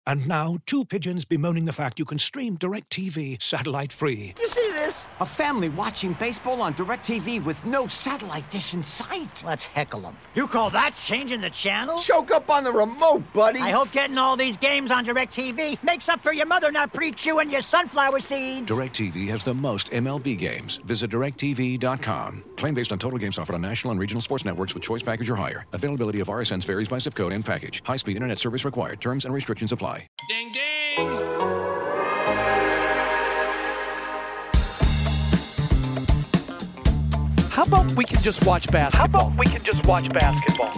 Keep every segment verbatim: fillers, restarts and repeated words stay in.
And now, two pigeons bemoaning the fact you can stream DirecTV satellite-free. You see this? A family watching baseball on DirecTV with no satellite dish in sight. Let's heckle them. You call that changing the channel? Choke up on the remote, buddy. I hope getting all these games on DirecTV makes up for your mother not pre-chewing your sunflower seeds. DirecTV has the most M L B games. Visit direct T V dot com. Claim based on total games offered on national and regional sports networks with choice package or higher. Availability of R S Ns varies by zip code and package. High-speed internet service required. Terms and restrictions apply. Ding, ding. How about we can just watch basketball? How about we can just watch basketball?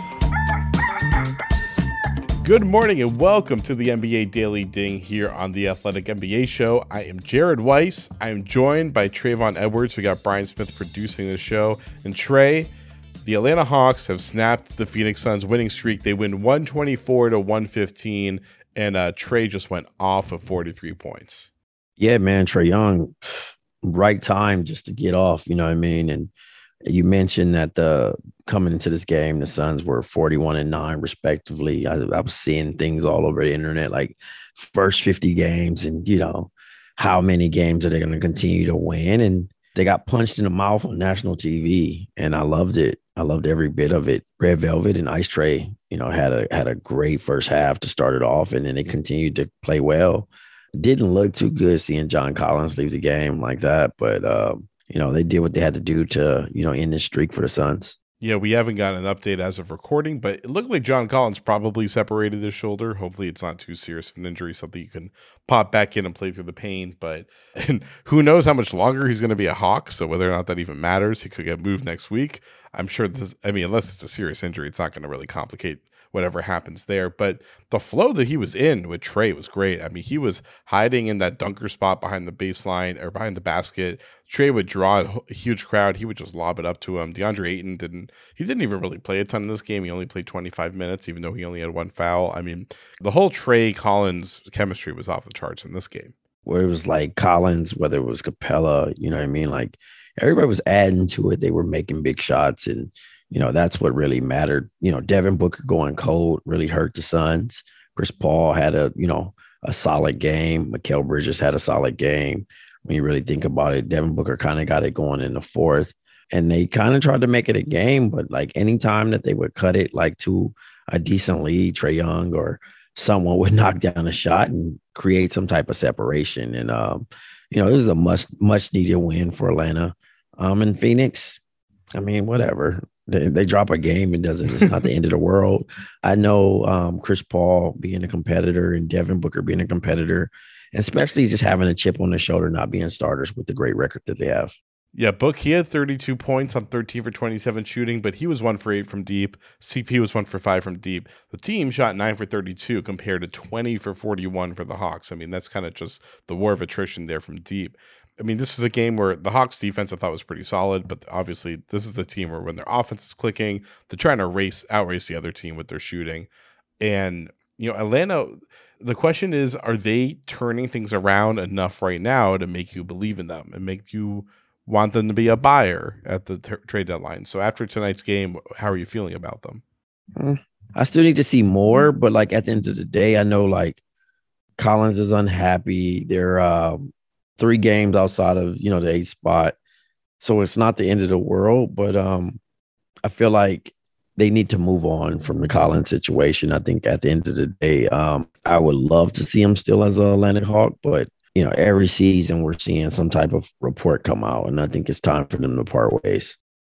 Good morning and welcome to the N B A Daily Ding here on the Athletic N B A Show. I am Jared Weiss. I am joined by Trayvon Edwards. We got Brian Smith producing the show. And Trey, the Atlanta Hawks have snapped the Phoenix Suns winning streak. They win one twenty-four to one fifteen. And uh, Trey just went off of forty-three points. Yeah, man, Trae Young, right time just to get off, you know what I mean? And you mentioned that the coming into this game, the Suns were forty-one and nine, respectively. I, I was seeing things all over the internet, like first fifty games and, you know, how many games are they going to continue to win? And they got punched in the mouth on national T V, and I loved it. I loved every bit of it. Red Velvet and Ice Trae, you know, had a had a great first half to start it off, and then they continued to play well. Didn't look too good seeing John Collins leave the game like that, but uh, you know, they did what they had to do to, you know, end this streak for the Suns. Yeah, we haven't gotten an update as of recording, but it looked like John Collins probably separated his shoulder. Hopefully it's not too serious of an injury, something you can pop back in and play through the pain. But and who knows how much longer he's going to be a Hawk, so whether or not that even matters, he could get moved next week. I'm sure this is, I mean, unless it's a serious injury, it's not going to really complicate whatever happens there. But the flow that he was in with Trae was great. I mean, he was hiding in that dunker spot behind the baseline or behind the basket. Trae would draw a huge crowd. He would just lob it up to him. DeAndre Ayton didn't, he didn't even really play a ton in this game. He only played twenty-five minutes, even though he only had one foul. I mean, the whole Trae Collins chemistry was off the charts in this game. Where it was like Collins, whether it was Capella, you know what I mean? Like everybody was adding to it. They were making big shots, and you know, that's what really mattered. You know, Devin Booker going cold really hurt the Suns. Chris Paul had a, you know, a solid game. Mikal Bridges had a solid game. When you really think about it, Devin Booker kind of got it going in the fourth. And they kind of tried to make it a game, but like anytime that they would cut it like to a decent lead, Trae Young or someone would knock down a shot and create some type of separation. And, um, you know, this is a much, much needed win for Atlanta. Um, and Phoenix, I mean, whatever. They, they drop a game, it doesn't, it's not the end of the world. I know um, Chris Paul being a competitor and Devin Booker being a competitor, and especially just having a chip on their shoulder, not being starters with the great record that they have. Yeah, Book, he had thirty-two points on thirteen for twenty-seven shooting, but he was one for eight from deep. C P was one for five from deep. The team shot nine for thirty-two compared to twenty for forty-one for the Hawks. I mean, that's kind of just the war of attrition there from deep. I mean, this was a game where the Hawks defense I thought was pretty solid, but obviously this is the team where when their offense is clicking, they're trying to race, outrace the other team with their shooting. And, you know, Atlanta, the question is, are they turning things around enough right now to make you believe in them and make you want them to be a buyer at the t- trade deadline? So after tonight's game, how are you feeling about them? I still need to see more, but like at the end of the day, I know like Collins is unhappy. They're um, three games outside of, you know, the eighth spot. So it's not the end of the world, but um, I feel like they need to move on from the Collins situation. I think at the end of the day, um, I would love to see him still as an Atlantic Hawk, but you know, every season we're seeing some type of report come out, and I think it's time for them to part ways.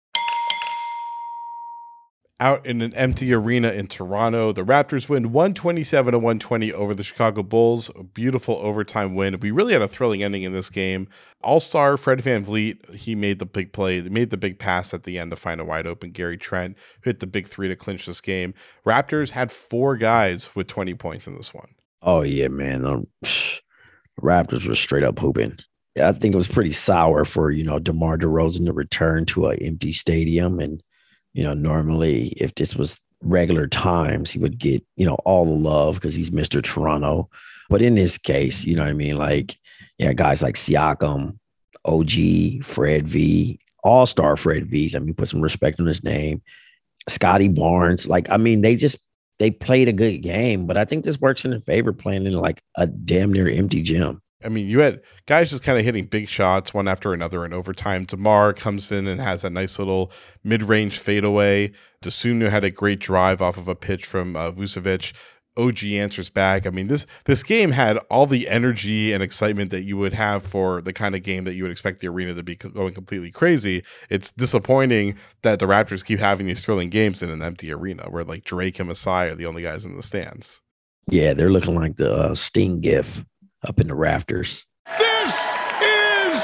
Out in an empty arena in Toronto, the Raptors win one twenty-seven to one twenty over the Chicago Bulls. A beautiful overtime win. We really had a thrilling ending in this game. All-star Fred VanVleet, he made the big play, made the big pass at the end to find a wide open Gary Trent, who hit the big three to clinch this game. Raptors had four guys with twenty points in this one. Oh, yeah, man. Um, Raptors were straight up hooping. I think it was pretty sour for, you know, DeMar DeRozan to return to an empty stadium. And, you know, normally if this was regular times, he would get, you know, all the love because he's Mister Toronto. But in this case, you know what I mean? Like, yeah, guys like Siakam, O G, Fred V, all-star Fred V. I mean, put some respect on his name. Scotty Barnes. Like, I mean, they just they played a good game, but I think this works in their favor playing in like a damn near empty gym. I mean, you had guys just kind of hitting big shots one after another in overtime. DeMar comes in and has a nice little mid-range fadeaway. DeSunu had a great drive off of a pitch from uh, Vucevic. O G answers back. I mean, this this game had all the energy and excitement that you would have for the kind of game that you would expect the arena to be going completely crazy. It's disappointing that the Raptors keep having these thrilling games in an empty arena where like Drake and Masai are the only guys in the stands. Yeah, they're looking like the uh, Sting gif up in the rafters. This is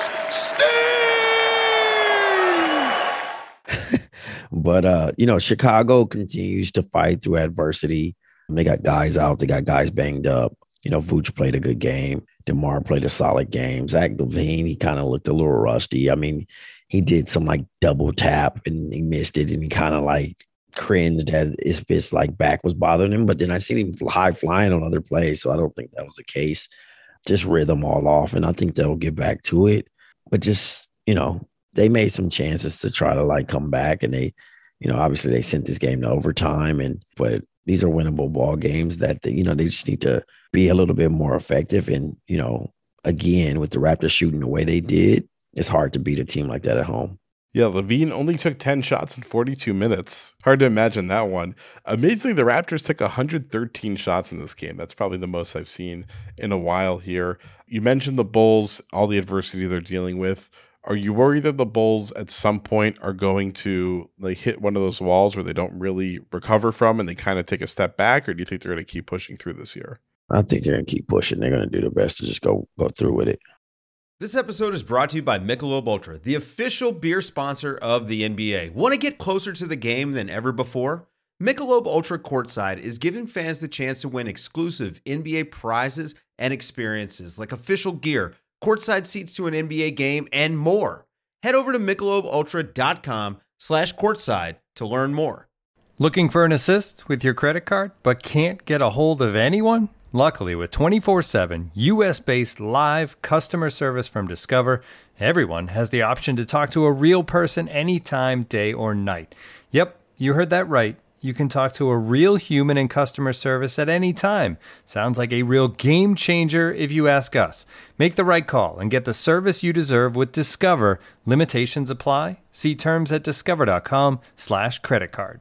Sting! But, uh, you know, Chicago continues to fight through adversity. They got guys out. They got guys banged up. You know, Vooch played a good game. DeMar played a solid game. Zach LaVine, he kind of looked a little rusty. I mean, he did some like double tap and he missed it. And he kind of like cringed as if his like back was bothering him. But then I seen him high flying on other plays. So I don't think that was the case. Just rhythm all off. And I think they'll get back to it. But just, you know, they made some chances to try to like come back. And they, you know, obviously they sent this game to overtime. And, but, these are winnable ball games that, you know, they just need to be a little bit more effective. And, you know, again, with the Raptors shooting the way they did, it's hard to beat a team like that at home. Yeah, LaVine only took ten shots in forty-two minutes. Hard to imagine that one. Amazingly, the Raptors took one hundred thirteen shots in this game. That's probably the most I've seen in a while here. You mentioned the Bulls, all the adversity they're dealing with. Are you worried that the Bulls at some point are going to like hit one of those walls where they don't really recover from and they kind of take a step back, or do you think they're going to keep pushing through this year? I think they're going to keep pushing. They're going to do their best to just go go through with it. This episode is brought to you by Michelob Ultra, the official beer sponsor of the N B A. Want to get closer to the game than ever before? Michelob Ultra Courtside is giving fans the chance to win exclusive N B A prizes and experiences like official gear, courtside seats to an N B A game, and more. Head over to michelobultra.com slash courtside to learn more. Looking for an assist with your credit card, but can't get a hold of anyone? Luckily, with twenty-four seven U S-based live customer service from Discover, everyone has the option to talk to a real person anytime, day or night. Yep, you heard that right. You can talk to a real human in customer service at any time. Sounds like a real game changer if you ask us. Make the right call and get the service you deserve with Discover. Limitations apply. See terms at discover.com slash credit card.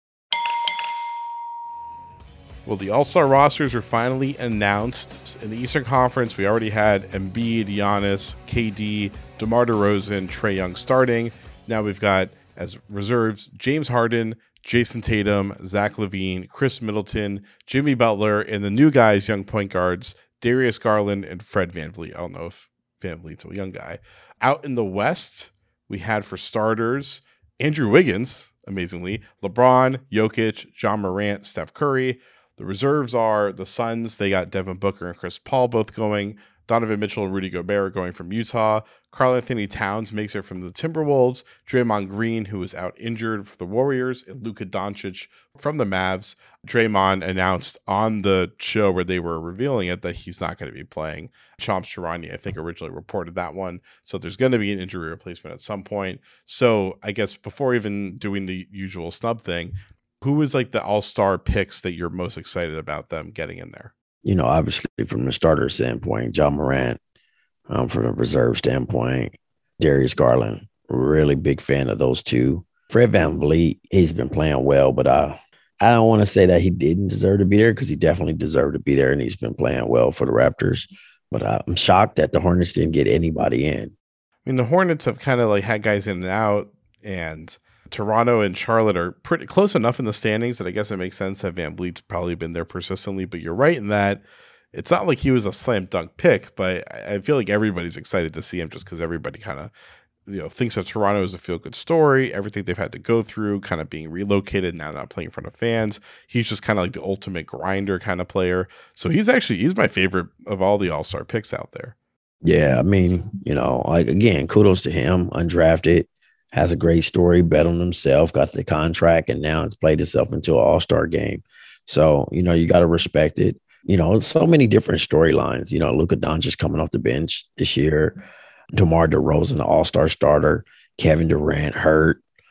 Well, the All-Star rosters are finally announced. In the Eastern Conference, we already had Embiid, Giannis, K D, DeMar DeRozan, Trae Young starting. Now we've got, as reserves, James Harden, Jason Tatum, Zach LaVine, Chris Middleton, Jimmy Butler, and the new guys, young point guards, Darius Garland and Fred VanVleet. I don't know if VanVleet's a young guy. Out in the West, we had for starters, Andrew Wiggins, amazingly, LeBron, Jokic, John Morant, Steph Curry. The reserves are the Suns. They got Devin Booker and Chris Paul both going. Donovan Mitchell and Rudy Gobert going from Utah. Karl Anthony Towns makes it from the Timberwolves. Draymond Green, who was out injured for the Warriors, and Luka Doncic from the Mavs. Draymond announced on the show where they were revealing it that he's not going to be playing. Shams Charania, I think, originally reported that one. So there's going to be an injury replacement at some point. So I guess before even doing the usual snub thing, who is like the all-star picks that you're most excited about them getting in there? You know, obviously from the starter standpoint, John Morant. Um, from a reserve standpoint, Darius Garland. Really big fan of those two. Fred VanVleet, he's been playing well, but uh, I don't want to say that he didn't deserve to be there because he definitely deserved to be there, and he's been playing well for the Raptors. But uh, I'm shocked that the Hornets didn't get anybody in. I mean, the Hornets have kind of like had guys in and out, and Toronto and Charlotte are pretty close enough in the standings that I guess it makes sense that VanVleet's probably been there persistently. But you're right in that it's not like he was a slam dunk pick, but I feel like everybody's excited to see him just because everybody kind of, you know, thinks of Toronto as a feel good story. Everything they've had to go through, kind of being relocated, now not playing in front of fans. He's just kind of like the ultimate grinder kind of player. So he's actually, he's my favorite of all the all-star picks out there. Yeah. I mean, you know, like again, kudos to him, undrafted. Has a great story, bet on himself, got the contract, and now it's played itself into an all-star game. So, you know, you got to respect it. You know, so many different storylines. You know, Luka Doncic coming off the bench this year, DeMar DeRozan, the all-star starter, Kevin Durant hurt.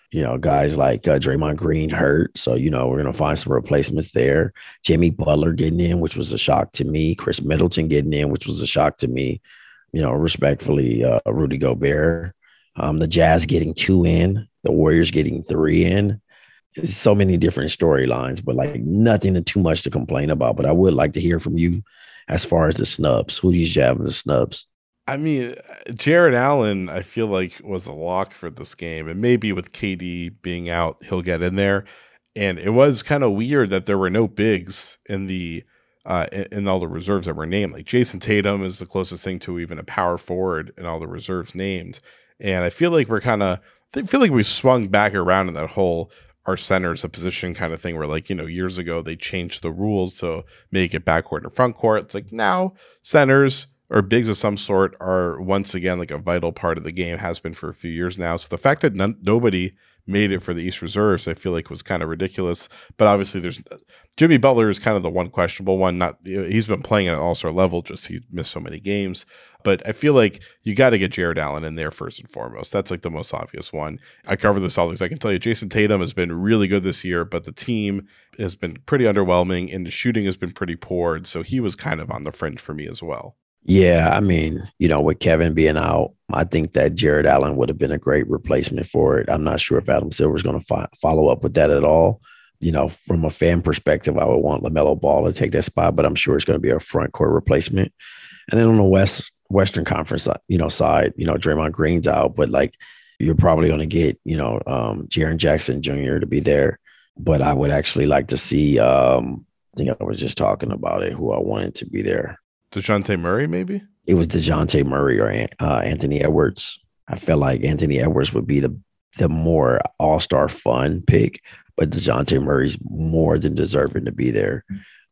You know, guys like uh, Draymond Green hurt. So, you know, we're going to find some replacements there. Jimmy Butler getting in, which was a shock to me. Chris Middleton getting in, which was a shock to me. You know, respectfully, uh, Rudy Gobert. Um, the Jazz getting two in. The Warriors getting three in. It's so many different storylines, but like nothing too much to complain about. But I would like to hear from you as far as the snubs. Who do you have in the snubs? I mean, Jared Allen, I feel like was a lock for this game, and maybe with K D being out, he'll get in there. And it was kind of weird that there were no bigs in the uh, in all the reserves that were named. Like Jason Tatum is the closest thing to even a power forward in all the reserves named. And I feel like we're kind of, I feel like we swung back around in that whole our centers a position kind of thing where, like, you know, years ago they changed the rules to make it backcourt and front court. It's like now centers or bigs of some sort are once again like a vital part of the game, has been for a few years now. So the fact that none, nobody made it for the East Reserves, I feel like was kind of ridiculous. But obviously there's Jimmy Butler is kind of the one questionable one. Not he's been playing at an all-star level, just he missed so many games. But I feel like you got to get Jared Allen in there first and foremost. That's like the most obvious one. I cover the Celtics. I can tell you Jason Tatum has been really good this year, but the team has been pretty underwhelming and the shooting has been pretty poor. And so he was kind of on the fringe for me as well. Yeah, I mean, you know, with Kevin being out, I think that Jared Allen would have been a great replacement for it. I'm not sure if Adam Silver is going to fi- follow up with that at all. You know, from a fan perspective, I would want LaMelo Ball to take that spot, but I'm sure it's going to be a front court replacement. And then on the West Western Conference, you know, side, you know, Draymond Green's out, but like you're probably going to get, you know, um, Jaren Jackson Junior to be there. But I would actually like to see, um, I think I was just talking about it, who I wanted to be there. DeJounte Murray, maybe? It was DeJounte Murray or uh, Anthony Edwards. I felt like Anthony Edwards would be the the more all-star fun pick, but DeJounte Murray's more than deserving to be there.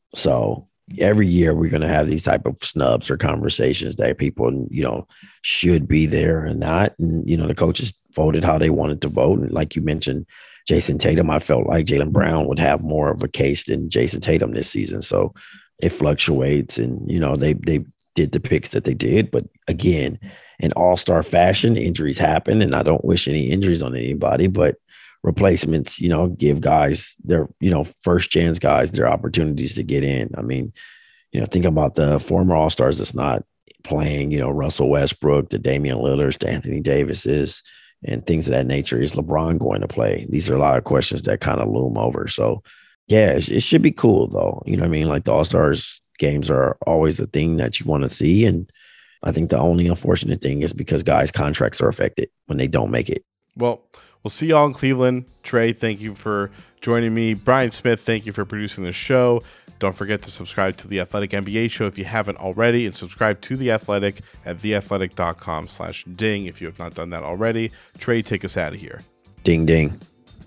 So every year we're going to have these type of snubs or conversations that people, you know, should be there and not. And, you know, the coaches voted how they wanted to vote. And like you mentioned, Jason Tatum, I felt like Jaylen Brown would have more of a case than Jason Tatum this season. So it fluctuates, and, you know, they they did the picks that they did. But again, in all-star fashion, injuries happen, and I don't wish any injuries on anybody, but replacements, you know, give guys their, you know, first chance guys their opportunities to get in. I mean, you know, think about the former all-stars that's not playing, you know, Russell Westbrook, the Damian Lillards, the Anthony Davises, and things of that nature. Is LeBron going to play? These are a lot of questions that kind of loom over. So, yeah, it, it should be cool, though. You know what I mean? Like, the All-Stars games are always a thing that you want to see. And I think the only unfortunate thing is because guys' contracts are affected when they don't make it. Well, we'll see y'all in Cleveland. Trey, thank you for joining me. Brian Smith, thank you for producing the show. Don't forget to subscribe to The Athletic N B A Show if you haven't already, and subscribe to The Athletic at theathletic.com slash ding if you have not done that already. Trey, take us out of here. Ding, ding.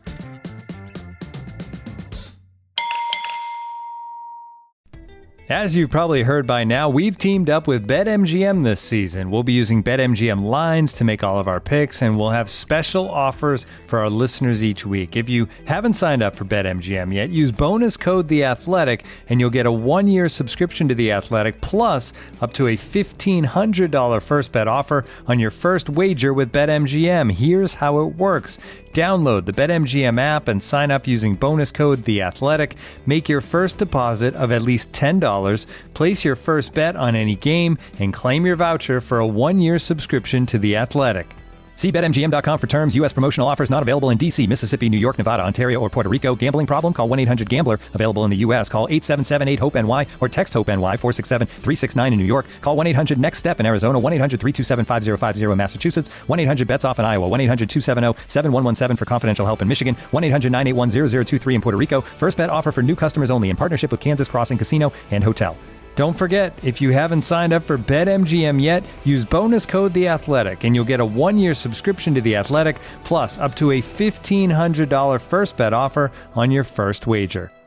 As you've probably heard by now, we've teamed up with BetMGM this season. We'll be using BetMGM lines to make all of our picks, and we'll have special offers for our listeners each week. If you haven't signed up for BetMGM yet, use bonus code The Athletic, and you'll get a one-year subscription to The Athletic, plus up to a fifteen hundred dollars first bet offer on your first wager with BetMGM. Here's how it works. Download the BetMGM app and sign up using bonus code The Athletic. Make your first deposit of at least ten dollars, place your first bet on any game, and claim your voucher for a one-year subscription to The Athletic. See Bet M G M dot com for terms. U S promotional offers not available in D C, Mississippi, New York, Nevada, Ontario, or Puerto Rico. Gambling problem? Call one eight hundred gambler. Available in the U S. Call eight seven seven eight hope N Y or text HOPE-NY four six seven three six nine in New York. Call one eight hundred next step in Arizona. one eight hundred three two seven five zero five zero in Massachusetts. one eight hundred bets off in Iowa. one eight hundred two seven zero seven one one seven for confidential help in Michigan. one eight hundred nine eight one zero zero two three in Puerto Rico. First bet offer for new customers only in partnership with Kansas Crossing Casino and Hotel. Don't forget, if you haven't signed up for BetMGM yet, use bonus code The Athletic, and you'll get a one-year subscription to The Athletic, plus up to a fifteen hundred dollars first bet offer on your first wager.